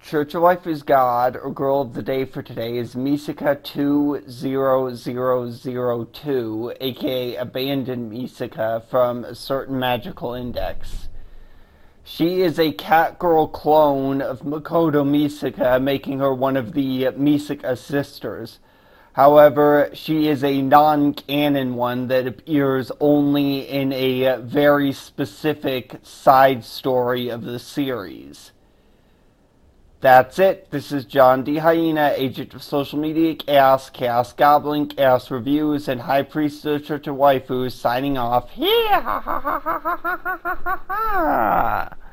Church of Waifu's God, or Girl of the Day for today, is Misaka 20002, aka Abandoned Misaka from a certain magical index. She is a cat-girl clone of Makoto Misaka, making her one of the Misaka sisters. However, she is a non-canon one that appears only in a very specific side story of the series. That's it. This is John D. Hyena, agent of social media Chaos Goblin, Chaos Reviews, and High Priest of the Church of Waifu, signing off.